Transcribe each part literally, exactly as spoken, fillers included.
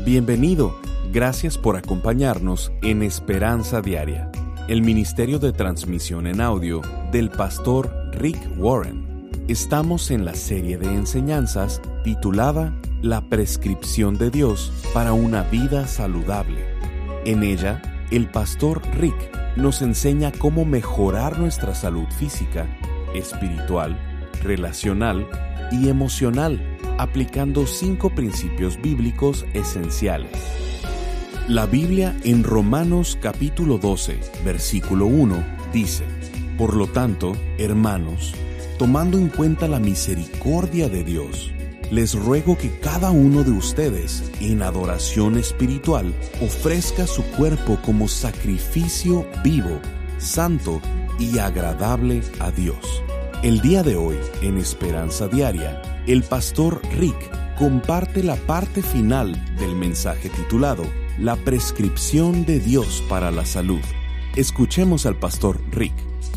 Bienvenido. Gracias por acompañarnos en Esperanza Diaria, el ministerio de transmisión en audio del pastor Rick Warren. Estamos en la serie de enseñanzas titulada La prescripción de Dios para una vida saludable. En ella, el pastor Rick nos enseña cómo mejorar nuestra salud física, espiritual, relacional y emocional, aplicando cinco principios bíblicos esenciales. La Biblia en Romanos capítulo doce, versículo uno, dice: Por lo tanto, hermanos, tomando en cuenta la misericordia de Dios, les ruego que cada uno de ustedes, en adoración espiritual, ofrezca su cuerpo como sacrificio vivo, santo y agradable a Dios. El día de hoy, en Esperanza Diaria, el pastor Rick comparte la parte final del mensaje titulado La prescripción de Dios para la salud. Escuchemos al pastor Rick.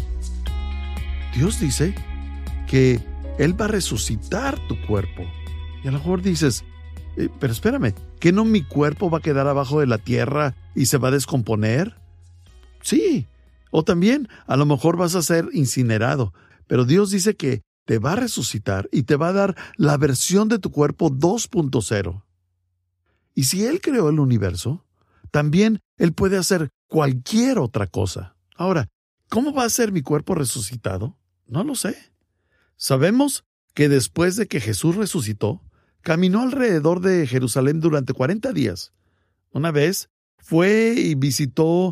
Dios dice que Él va a resucitar tu cuerpo. Y a lo mejor dices, eh, pero espérame, ¿que no mi cuerpo va a quedar abajo de la tierra y se va a descomponer? Sí, o también a lo mejor vas a ser incinerado, pero Dios dice que te va a resucitar y te va a dar la versión de tu cuerpo dos punto cero. Y si Él creó el universo, también Él puede hacer cualquier otra cosa. Ahora, ¿cómo va a ser mi cuerpo resucitado? No lo sé. Sabemos que después de que Jesús resucitó, caminó alrededor de Jerusalén durante cuarenta días. Una vez fue y visitó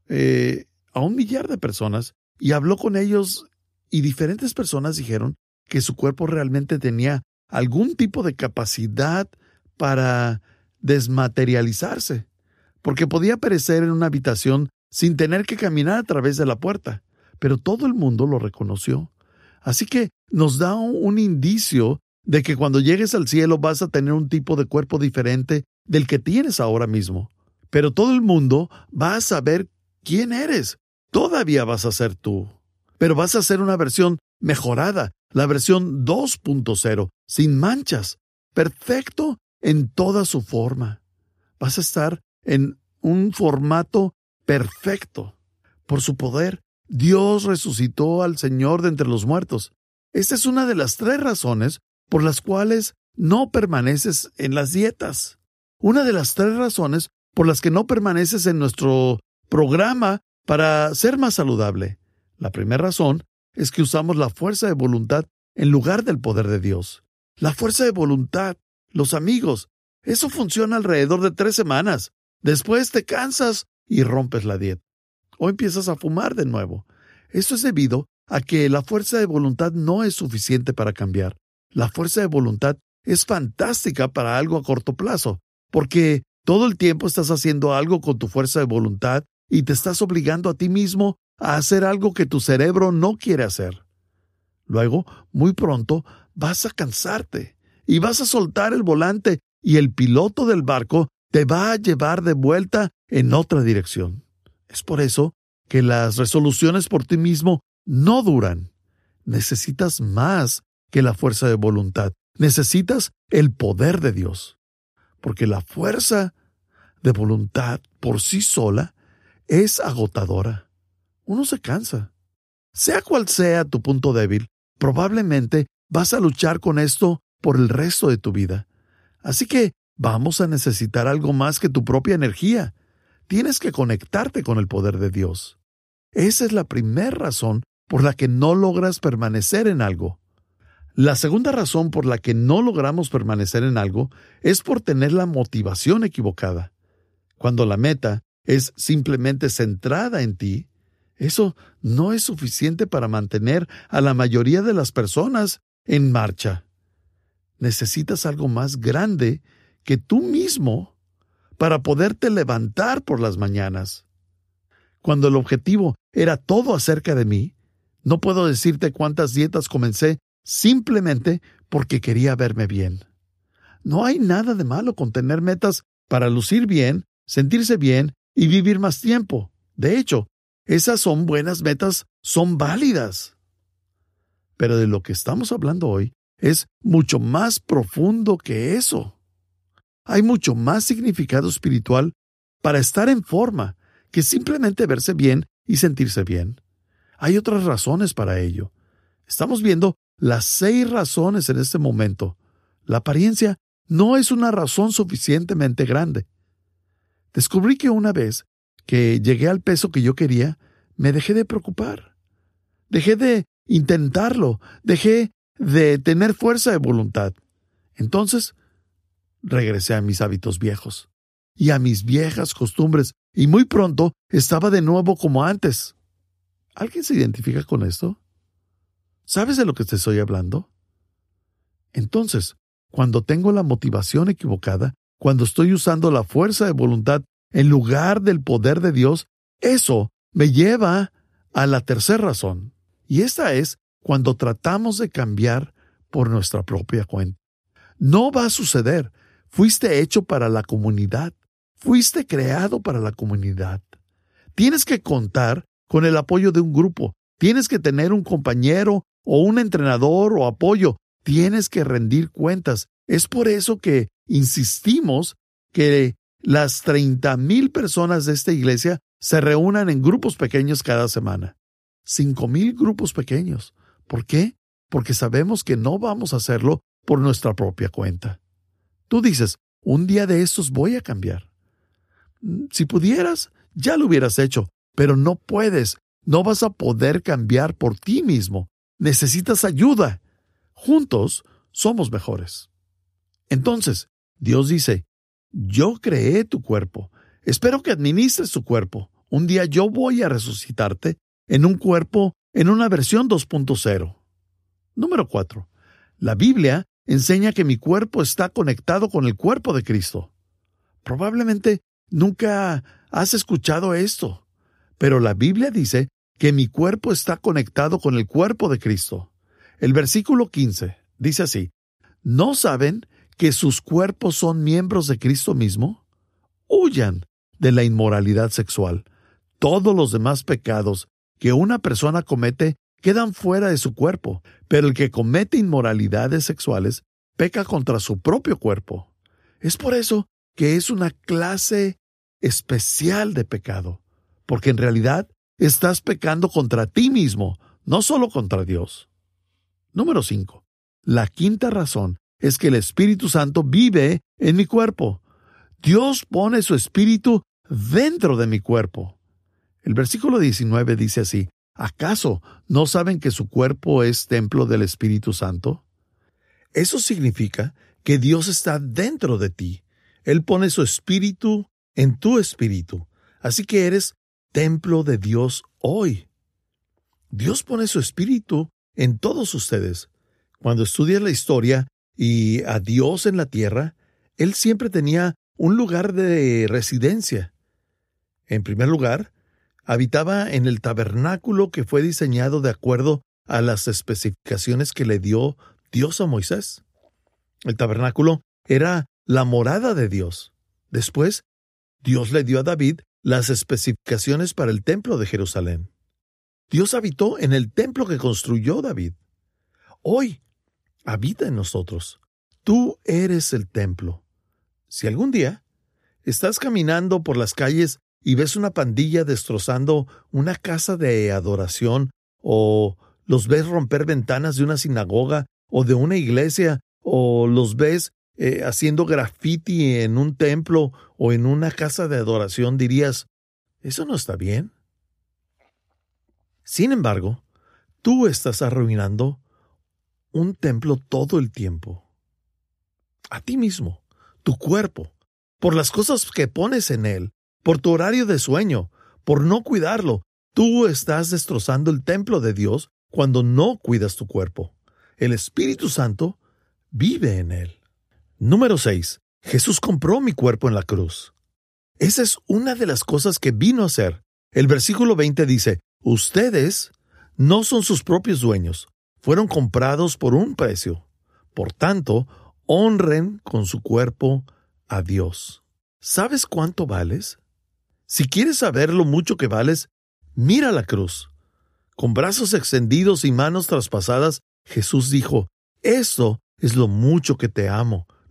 eh, a un millar de personas y habló con ellos, y diferentes personas dijeron que su cuerpo realmente tenía algún tipo de capacidad para desmaterializarse, porque podía perecer en una habitación sin tener que caminar a través de la puerta, pero todo el mundo lo reconoció. Así que nos da un, un indicio de que cuando llegues al cielo vas a tener un tipo de cuerpo diferente del que tienes ahora mismo. Pero todo el mundo va a saber quién eres. Todavía vas a ser tú, pero vas a ser una versión mejorada, la versión dos punto cero, sin manchas, perfecto en toda su forma. Vas a estar en un formato perfecto. Por su poder, Dios resucitó al Señor de entre los muertos. Esta es una de las tres razones por las cuales no permaneces en las dietas. Una de las tres razones por las que no permaneces en nuestro programa para ser más saludable. La primera razón es que usamos la fuerza de voluntad en lugar del poder de Dios. La fuerza de voluntad, los amigos, eso funciona alrededor de tres semanas. Después te cansas y rompes la dieta. O empiezas a fumar de nuevo. Esto es debido a que la fuerza de voluntad no es suficiente para cambiar. La fuerza de voluntad es fantástica para algo a corto plazo, porque todo el tiempo estás haciendo algo con tu fuerza de voluntad y te estás obligando a ti mismo a hacer algo que tu cerebro no quiere hacer. Luego, muy pronto, vas a cansarte y vas a soltar el volante y el piloto del barco te va a llevar de vuelta en otra dirección. Es por eso que las resoluciones por ti mismo no duran. Necesitas más que la fuerza de voluntad. Necesitas el poder de Dios. Porque la fuerza de voluntad por sí sola es agotadora. Uno se cansa. Sea cual sea tu punto débil, probablemente vas a luchar con esto por el resto de tu vida. Así que vamos a necesitar algo más que tu propia energía. Tienes que conectarte con el poder de Dios. Esa es la primera razón por la que no logras permanecer en algo. La segunda razón por la que no logramos permanecer en algo es por tener la motivación equivocada. Cuando la meta es simplemente centrada en ti, eso no es suficiente para mantener a la mayoría de las personas en marcha. Necesitas algo más grande que tú mismo para poderte levantar por las mañanas. Cuando el objetivo era todo acerca de mí, no puedo decirte cuántas dietas comencé simplemente porque quería verme bien. No hay nada de malo con tener metas para lucir bien, sentirse bien y vivir más tiempo. De hecho, esas son buenas metas, son válidas. Pero de lo que estamos hablando hoy es mucho más profundo que eso. hay mucho más significado espiritual para estar en forma que simplemente verse bien y sentirse bien. Hay otras razones para ello. Estamos viendo las seis razones en este momento. La apariencia no es una razón suficientemente grande. Descubrí que una vez que llegué al peso que yo quería, me dejé de preocupar. Dejé de intentarlo. Dejé de tener fuerza de voluntad. Entonces, regresé a mis hábitos viejos y a mis viejas costumbres, y muy pronto estaba de nuevo como antes. ¿Alguien se identifica con esto? ¿Sabes de lo que te estoy hablando? Entonces, cuando tengo la motivación equivocada, cuando estoy usando la fuerza de voluntad en lugar del poder de Dios, eso me lleva a la tercera razón. Y esta es cuando tratamos de cambiar por nuestra propia cuenta. No va a suceder. Fuiste hecho para la comunidad. Fuiste creado para la comunidad. Tienes que contar con el apoyo de un grupo. Tienes que tener un compañero o un entrenador o apoyo. Tienes que rendir cuentas. Es por eso que insistimos que las treinta mil personas de esta iglesia se reúnan en grupos pequeños cada semana. Cinco mil grupos pequeños. ¿Por qué? Porque sabemos que no vamos a hacerlo por nuestra propia cuenta. Tú dices, un día de estos voy a cambiar. Si pudieras, ya lo hubieras hecho, pero no puedes. No vas a poder cambiar por ti mismo. Necesitas ayuda. Juntos somos mejores. Entonces, Dios dice, yo creé tu cuerpo. Espero que administres tu cuerpo. Un día yo voy a resucitarte en un cuerpo, en una versión dos punto cero. Número cuatro. La Biblia enseña que mi cuerpo está conectado con el cuerpo de Cristo. Probablemente nunca has escuchado esto, pero la Biblia dice que mi cuerpo está conectado con el cuerpo de Cristo. El versículo quince dice así, ¿no saben que sus cuerpos son miembros de Cristo mismo? Huyan de la inmoralidad sexual. Todos los demás pecados que una persona comete quedan fuera de su cuerpo, pero el que comete inmoralidades sexuales peca contra su propio cuerpo. Es por eso que es una clase especial de pecado, porque en realidad estás pecando contra ti mismo, no solo contra Dios. Número cinco. La quinta razón es que el Espíritu Santo vive en mi cuerpo. Dios pone su Espíritu dentro de mi cuerpo. El versículo diecinueve dice así, ¿acaso no saben que su cuerpo es templo del Espíritu Santo? Eso significa que Dios está dentro de ti. Él pone su Espíritu en tu espíritu. Así que eres templo de Dios hoy. Dios pone su Espíritu en todos ustedes. Cuando estudias la historia y a Dios en la tierra, Él siempre tenía un lugar de residencia. En primer lugar, habitaba en el tabernáculo que fue diseñado de acuerdo a las especificaciones que le dio Dios a Moisés. El tabernáculo era la morada de Dios. Después, Dios le dio a David las especificaciones para el templo de Jerusalén. Dios habitó en el templo que construyó David. Hoy habita en nosotros. Tú eres el templo. Si algún día estás caminando por las calles y ves una pandilla destrozando una casa de adoración, o los ves romper ventanas de una sinagoga o de una iglesia, o los ves eh, haciendo graffiti en un templo o en una casa de adoración, dirías, ¿eso no está bien? Sin embargo, tú estás arruinando un templo todo el tiempo. A ti mismo, tu cuerpo, por las cosas que pones en él, por tu horario de sueño, por no cuidarlo. Tú estás destrozando el templo de Dios cuando no cuidas tu cuerpo. El Espíritu Santo vive en él. Número seis. Jesús compró mi cuerpo en la cruz. Esa es una de las cosas que vino a hacer. El versículo veinte dice, ustedes no son sus propios dueños, fueron comprados por un precio. Por tanto, honren con su cuerpo a Dios. ¿Sabes cuánto vales? Si quieres saber lo mucho que vales, mira la cruz. Con brazos extendidos y manos traspasadas, Jesús dijo, esto es lo mucho que te amo,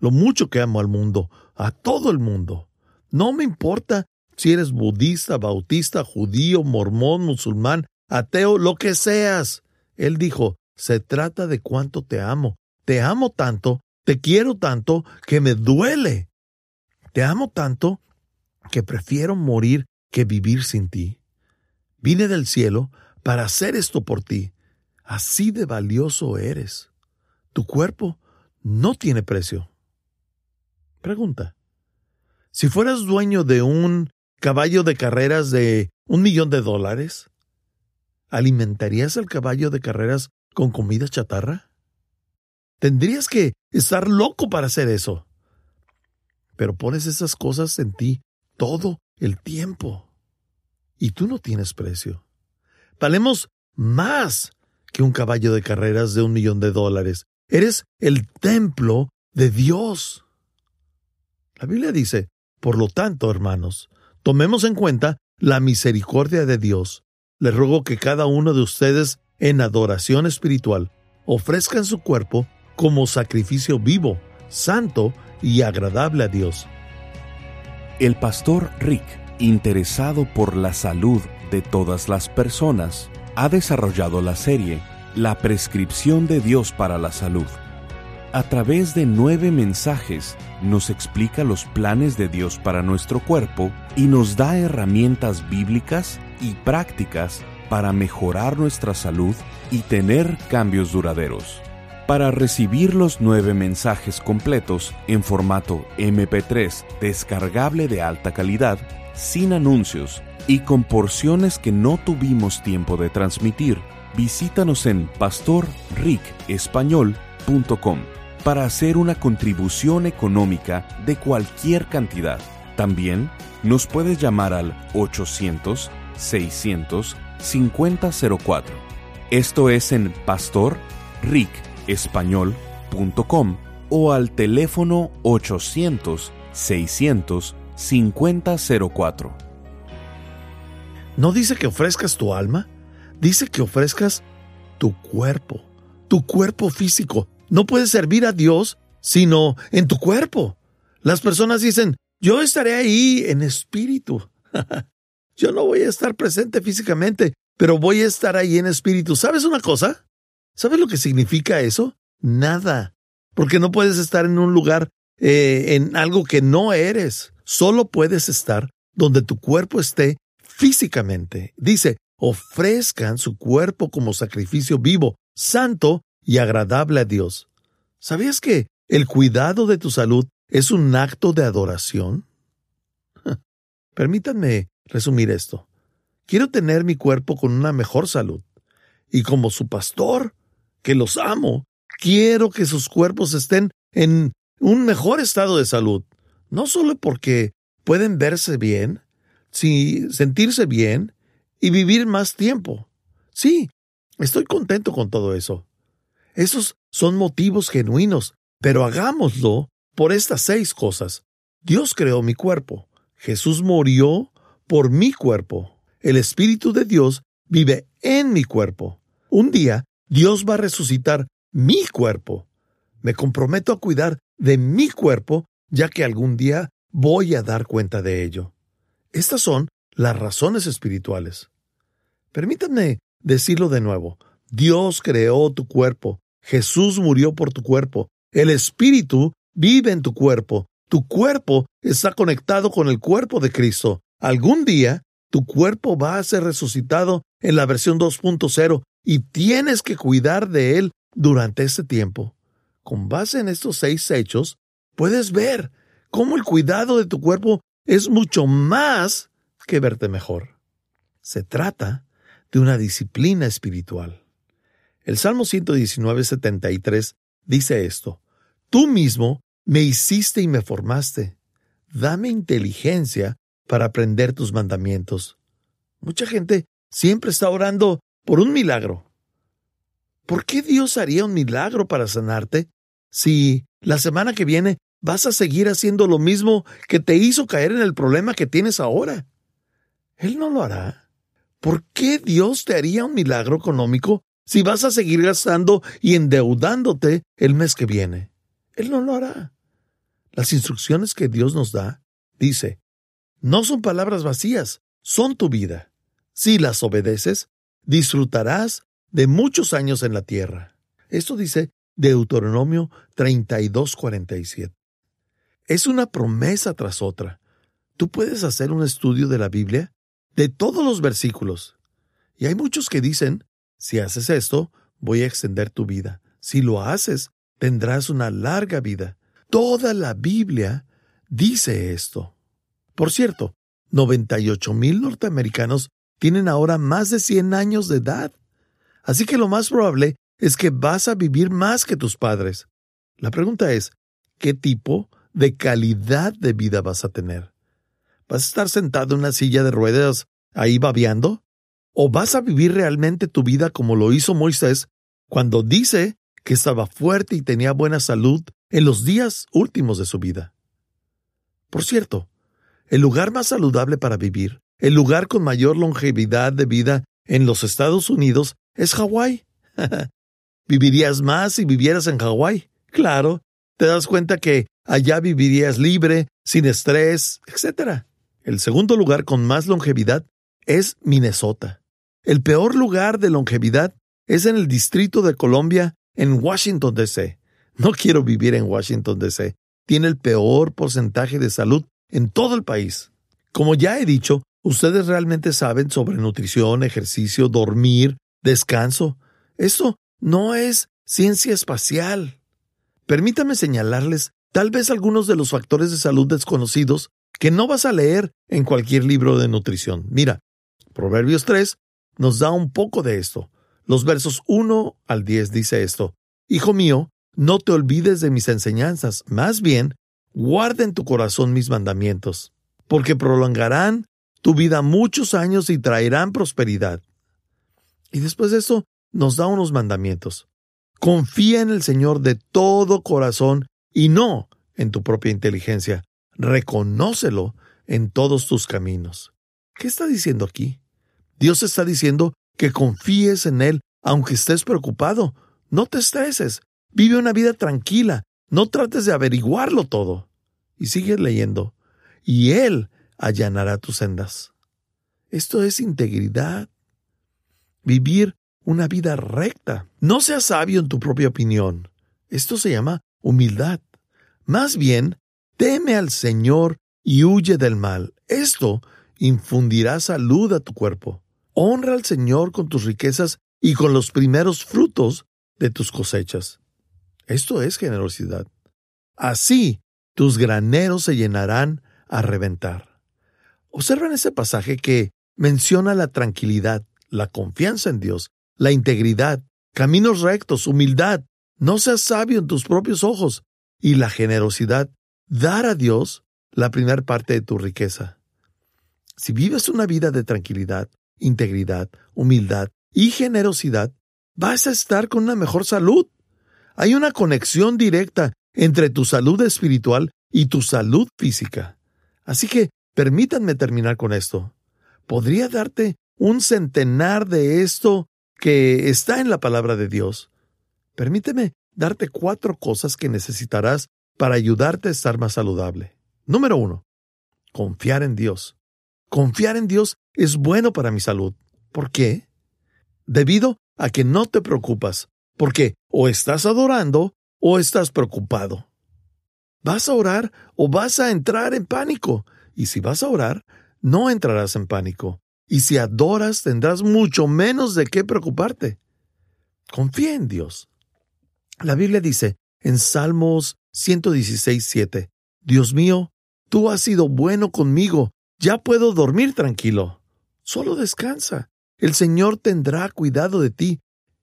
lo mucho que amo al mundo, a todo el mundo. No me importa si eres budista, bautista, judío, mormón, musulmán, ateo, lo que seas. Él dijo, se trata de cuánto te amo. Te amo tanto, te quiero tanto, que me duele. Te amo tanto que prefiero morir que vivir sin ti. Vine del cielo para hacer esto por ti. Así de valioso eres. Tu cuerpo no tiene precio. Pregunta. Si fueras dueño de un caballo de carreras de un millón de dólares, ¿alimentarías al caballo de carreras con comida chatarra? Tendrías que estar loco para hacer eso. Pero pones esas cosas en ti todo el tiempo. Y tú no tienes precio. Valemos más que un caballo de carreras de un millón de dólares. Eres el templo de Dios. La Biblia dice, por lo tanto, hermanos, tomemos en cuenta la misericordia de Dios. Les ruego que cada uno de ustedes, en adoración espiritual, ofrezcan su cuerpo como sacrificio vivo, santo y agradable a Dios. El pastor Rick, interesado por la salud de todas las personas, ha desarrollado la serie La prescripción de Dios para la salud. A través de nueve mensajes, nos explica los planes de Dios para nuestro cuerpo y nos da herramientas bíblicas y prácticas para mejorar nuestra salud y tener cambios duraderos. Para recibir los nueve mensajes completos en formato eme pe tres descargable de alta calidad, sin anuncios y con porciones que no tuvimos tiempo de transmitir, visítanos en pastor rick español punto com para hacer una contribución económica de cualquier cantidad. También nos puedes llamar al ochocientos, seiscientos, cincuenta cero cuatro. Esto es en pastor rick español punto com o al teléfono ochocientos, seiscientos, cincuenta cero cuatro. No dice que ofrezcas tu alma, dice que ofrezcas tu cuerpo, tu cuerpo físico. No puedes servir a Dios sino en tu cuerpo. Las personas dicen, yo estaré ahí en espíritu. Yo no voy a estar presente físicamente, pero voy a estar ahí en espíritu. ¿Sabes una cosa? ¿Sabes lo que significa eso? Nada. Porque no puedes estar en un lugar, eh, en algo que no eres. Solo puedes estar donde tu cuerpo esté físicamente. Dice, ofrezcan su cuerpo como sacrificio vivo, santo y agradable a Dios. ¿Sabías que el cuidado de tu salud es un acto de adoración? Permítanme resumir esto. Quiero tener mi cuerpo con una mejor salud. Y como su pastor, que los amo, quiero que sus cuerpos estén en un mejor estado de salud. No solo porque pueden verse bien, sí, sentirse bien y vivir más tiempo. Sí, estoy contento con todo eso. Esos son motivos genuinos, pero hagámoslo por estas seis cosas. Dios creó mi cuerpo. Jesús murió por mi cuerpo. El Espíritu de Dios vive en mi cuerpo. Un día, Dios va a resucitar mi cuerpo. Me comprometo a cuidar de mi cuerpo, ya que algún día voy a dar cuenta de ello. Estas son las razones espirituales. Permítanme decirlo de nuevo. Dios creó tu cuerpo. Jesús murió por tu cuerpo. El Espíritu vive en tu cuerpo. Tu cuerpo está conectado con el cuerpo de Cristo. Algún día, tu cuerpo va a ser resucitado en la versión dos punto cero y tienes que cuidar de él durante este tiempo. Con base en estos seis hechos, puedes ver cómo el cuidado de tu cuerpo es mucho más que verte mejor. Se trata de una disciplina espiritual. El Salmo ciento diecinueve, setenta y tres dice esto: Tú mismo me hiciste y me formaste. Dame inteligencia para aprender tus mandamientos. Mucha gente siempre está orando por un milagro. ¿Por qué Dios haría un milagro para sanarte si la semana que viene vas a seguir haciendo lo mismo que te hizo caer en el problema que tienes ahora? Él no lo hará. ¿Por qué Dios te haría un milagro económico si vas a seguir gastando y endeudándote el mes que viene? Él no lo hará. Las instrucciones que Dios nos da, dice, no son palabras vacías, son tu vida. Si las obedeces, disfrutarás de muchos años en la tierra. Esto dice Deuteronomio treinta y dos, cuarenta y siete. Es una promesa tras otra. Tú puedes hacer un estudio de la Biblia, de todos los versículos. Y hay muchos que dicen, si haces esto, voy a extender tu vida. Si lo haces, tendrás una larga vida. Toda la Biblia dice esto. Por cierto, noventa y ocho mil norteamericanos tienen ahora más de cien años de edad. Así que lo más probable es que vas a vivir más que tus padres. La pregunta es, ¿qué tipo de calidad de vida vas a tener? ¿Vas a estar sentado en una silla de ruedas ahí babeando? ¿O vas a vivir realmente tu vida como lo hizo Moisés cuando dice que estaba fuerte y tenía buena salud en los días últimos de su vida? Por cierto, el lugar más saludable para vivir, el lugar con mayor longevidad de vida en los Estados Unidos es Hawái. ¿Vivirías más si vivieras en Hawái? Claro, te das cuenta que allá vivirías libre, sin estrés, etcétera. El segundo lugar con más longevidad es Minnesota. El peor lugar de longevidad es en el Distrito de Columbia, en Washington, D C No quiero vivir en Washington, D C Tiene el peor porcentaje de salud en todo el país. Como ya he dicho, ustedes realmente saben sobre nutrición, ejercicio, dormir, descanso. Esto no es ciencia espacial. Permítame señalarles tal vez algunos de los factores de salud desconocidos que no vas a leer en cualquier libro de nutrición. Mira, Proverbios tres nos da un poco de esto. Los versos uno al diez dice esto: Hijo mío, no te olvides de mis enseñanzas, más bien, guarda en tu corazón mis mandamientos, porque prolongarán tu vida muchos años y traerán prosperidad. Y después de eso, nos da unos mandamientos. Confía en el Señor de todo corazón y no en tu propia inteligencia. Reconócelo en todos tus caminos. ¿Qué está diciendo aquí? Dios está diciendo que confíes en Él, aunque estés preocupado. No te estreses. Vive una vida tranquila. No trates de averiguarlo todo. Y sigue leyendo. Y Él allanará tus sendas. Esto es integridad. Vivir una vida recta. No seas sabio en tu propia opinión. Esto se llama humildad. Más bien, teme al Señor y huye del mal. Esto infundirá salud a tu cuerpo. Honra al Señor con tus riquezas y con los primeros frutos de tus cosechas. Esto es generosidad. Así, tus graneros se llenarán a reventar. Observa en ese pasaje que menciona la tranquilidad, la confianza en Dios, la integridad, caminos rectos, humildad, no seas sabio en tus propios ojos, y la generosidad, dar a Dios la primera parte de tu riqueza. Si vives una vida de tranquilidad, integridad, humildad y generosidad, vas a estar con una mejor salud. Hay una conexión directa entre tu salud espiritual y tu salud física. Así que permítanme terminar con esto. Podría darte un centenar de esto que está en la palabra de Dios. Permíteme darte cuatro cosas que necesitarás para ayudarte a estar más saludable. Número uno, confiar en Dios. Confiar en Dios es bueno para mi salud. ¿Por qué? Debido a que no te preocupas, porque o estás adorando o estás preocupado. ¿Vas a orar o vas a entrar en pánico? Y si vas a orar, no entrarás en pánico. Y si adoras, tendrás mucho menos de qué preocuparte. Confía en Dios. La Biblia dice en Salmos ciento dieciséis, siete, Dios mío, tú has sido bueno conmigo, ya puedo dormir tranquilo. Solo descansa. El Señor tendrá cuidado de ti.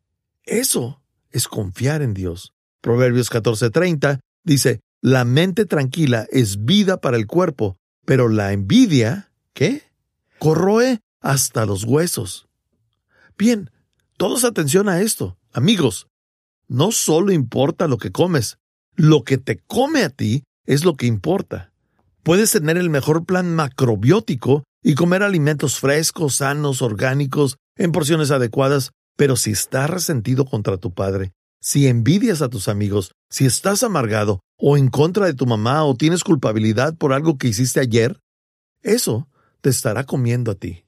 Eso es confiar en Dios. Proverbios catorce, treinta dice, la mente tranquila es vida para el cuerpo, pero la envidia, ¿qué? Corroe hasta los huesos. Bien, todos atención a esto. Amigos, no solo importa lo que comes, lo que te come a ti es lo que importa. Puedes tener el mejor plan macrobiótico y comer alimentos frescos, sanos, orgánicos, en porciones adecuadas, pero si estás resentido contra tu padre, si envidias a tus amigos, si estás amargado o en contra de tu mamá o tienes culpabilidad por algo que hiciste ayer, eso te estará comiendo a ti.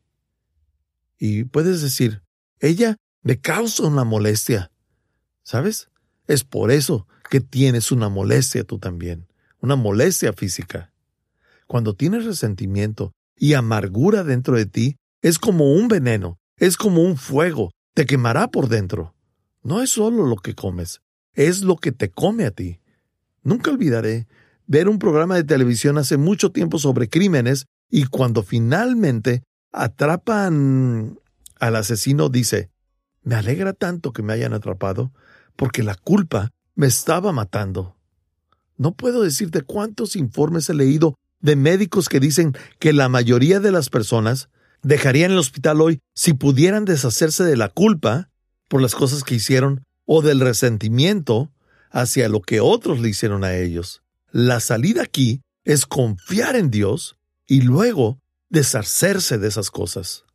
Y puedes decir, ella me causa una molestia. ¿Sabes? Es por eso que tienes una molestia tú también, una molestia física. Cuando tienes resentimiento y amargura dentro de ti, es como un veneno, es como un fuego, te quemará por dentro. No es solo lo que comes, es lo que te come a ti. Nunca olvidaré ver un programa de televisión hace mucho tiempo sobre crímenes y cuando finalmente atrapan al asesino dice, me alegra tanto que me hayan atrapado porque la culpa me estaba matando. No puedo decirte cuántos informes he leído de médicos que dicen que la mayoría de las personas dejarían el hospital hoy si pudieran deshacerse de la culpa por las cosas que hicieron o del resentimiento hacia lo que otros le hicieron a ellos. La salida aquí es confiar en Dios y luego deshacerse de esas cosas.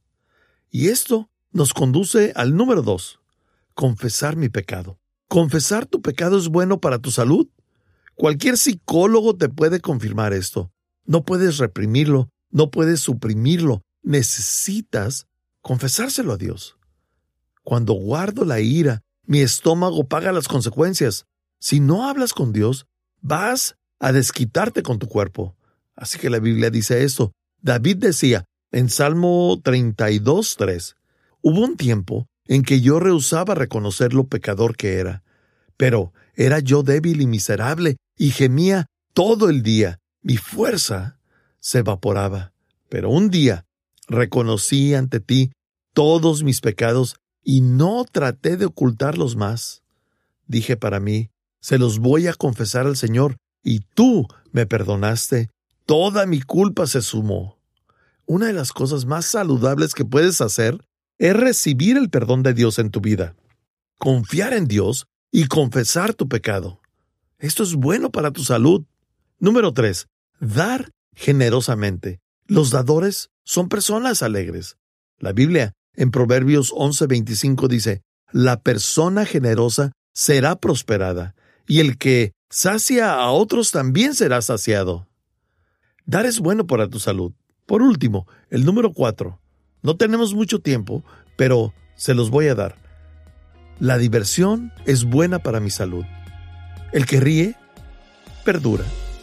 Y esto nos conduce al número dos, confesar mi pecado. ¿Confesar tu pecado es bueno para tu salud? Cualquier psicólogo te puede confirmar esto. No puedes reprimirlo, no puedes suprimirlo. Necesitas confesárselo a Dios. Cuando guardo la ira, mi estómago paga las consecuencias. Si no hablas con Dios, vas a desquitarte con tu cuerpo. Así que la Biblia dice esto. David decía en Salmo treinta y dos, tres, hubo un tiempo en que yo rehusaba reconocer lo pecador que era, pero era yo débil y miserable y gemía todo el día. Mi fuerza se evaporaba. Pero un día reconocí ante ti todos mis pecados y no traté de ocultarlos más. Dije para mí, se los voy a confesar al Señor, y tú me perdonaste. Toda mi culpa se sumó. Una de las cosas más saludables que puedes hacer es recibir el perdón de Dios en tu vida, confiar en Dios y confesar tu pecado. Esto es bueno para tu salud. Número tres, dar generosamente. Los dadores son personas alegres. La Biblia en Proverbios once veinticinco dice, la persona generosa será prosperada, y el que sacia a otros también será saciado. Dar es bueno para tu salud. Por último, el número cuatro. No tenemos mucho tiempo, pero se los voy a dar. La diversión es buena para mi salud. El que ríe, perdura.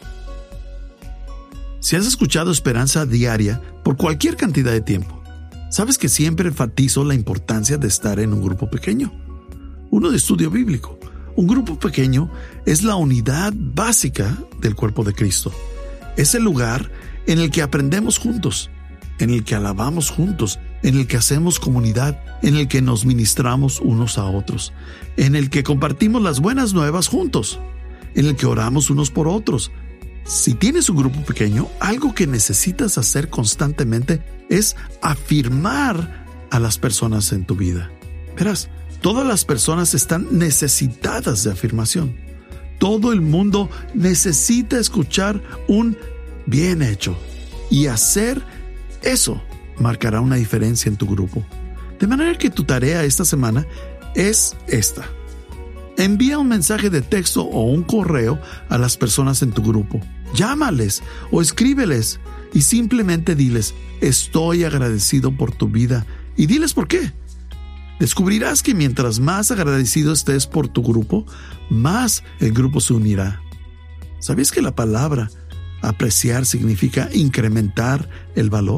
Si has escuchado Esperanza Diaria por cualquier cantidad de tiempo, sabes que siempre enfatizo la importancia de estar en un grupo pequeño. Uno de estudio bíblico. Un grupo pequeño es la unidad básica del cuerpo de Cristo. Es el lugar en el que aprendemos juntos, en el que alabamos juntos, en el que hacemos comunidad, en el que nos ministramos unos a otros, en el que compartimos las buenas nuevas juntos, en el que oramos unos por otros. Si tienes un grupo pequeño, algo que necesitas hacer constantemente es afirmar a las personas en tu vida. Verás, todas las personas están necesitadas de afirmación. Todo el mundo necesita escuchar un bien hecho. Y hacer eso marcará una diferencia en tu grupo. De manera que tu tarea esta semana es esta. Envía un mensaje de texto o un correo a las personas en tu grupo. Llámales o escríbeles y simplemente diles, estoy agradecido por tu vida, y diles por qué. Descubrirás que mientras más agradecido estés por tu grupo, más el grupo se unirá. ¿Sabías que la palabra apreciar significa incrementar el valor?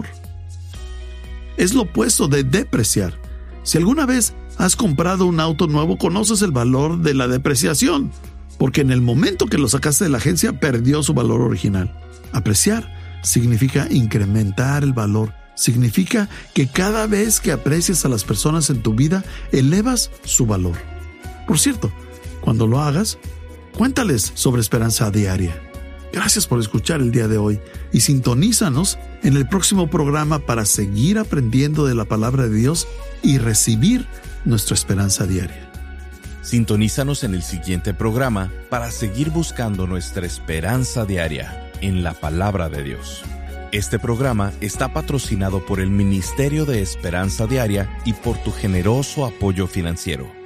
Es lo opuesto de depreciar. Si alguna vez has comprado un auto nuevo, conoces el valor de la depreciación, porque en el momento que lo sacaste de la agencia perdió su valor original. Apreciar significa incrementar el valor. Significa que cada vez que aprecias a las personas en tu vida, elevas su valor. Por cierto, cuando lo hagas, cuéntales sobre Esperanza Diaria. Gracias por escuchar el día de hoy y sintonízanos en el próximo programa para seguir aprendiendo de la palabra de Dios y recibir nuestra esperanza diaria. Sintonízanos en el siguiente programa para seguir buscando nuestra esperanza diaria en la palabra de Dios. Este programa está patrocinado por el Ministerio de Esperanza Diaria y por tu generoso apoyo financiero.